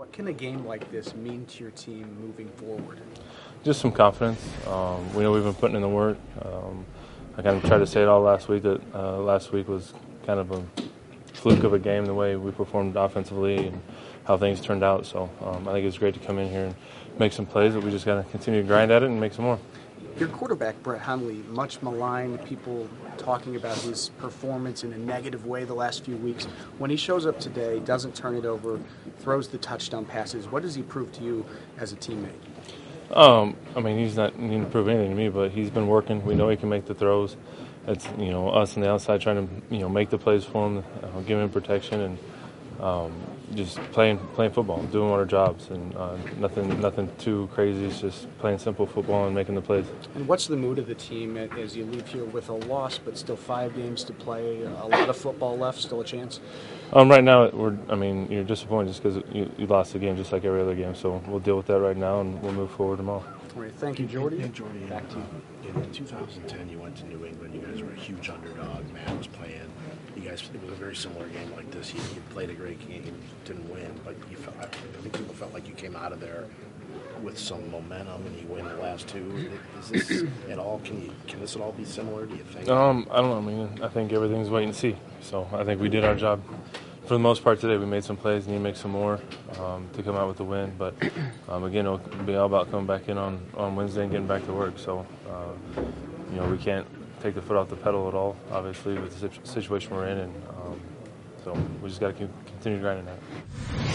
What can a game like this mean to your team moving forward? Just some confidence. We know we've been putting in the work. I kind of tried to say it all last week that last week was kind of a fluke of a game, the way we performed offensively and how things turned out. So I think it's great to come in here and make some plays, but we just got to continue to grind at it and make some more. Your quarterback, Brett Hundley, much maligned, people talking about his performance in a negative way the last few weeks. When he shows up today, doesn't turn it over, throws the touchdown passes, what does he prove to you as a teammate? I mean, he's not needing to prove anything to me, but he's been working. We know he can make the throws. It's, us on the outside trying to, make the plays for him, give him protection, and just playing football, doing our jobs, and nothing too crazy. It's just playing simple football and making the plays. And what's the mood of the team as you leave here with a loss, but still 5 games to play, a lot of football left, still a chance? Right now, you're disappointed just because you lost the game just like every other game. So we'll deal with that right now, and we'll move forward tomorrow. All right, thank you, Jordy. And Jordy, back to you. In 2010, you went to New England. You guys were a huge underdog. Matt was playing. You guys, it was a very similar game like this. You played a great game, didn't win, but I think people felt like you came out of there with some momentum, and you win the last 2. Is this at all? Can this at all be similar? Do you think? I don't know. I think everything's wait and see. So I think we did our job for the most part today. We made some plays, need to make some more to come out with the win. But again, it'll be all about coming back in on Wednesday and getting back to work. So we can't take the foot off the pedal at all, obviously, with the situation we're in, and so we just got to continue grinding that.